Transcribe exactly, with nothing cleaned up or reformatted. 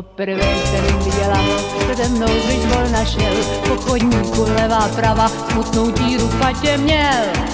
Poprvé jsem viděla ho, přede mnou když bol našel, po chodníku levá prava, smutnou díru v patě měl.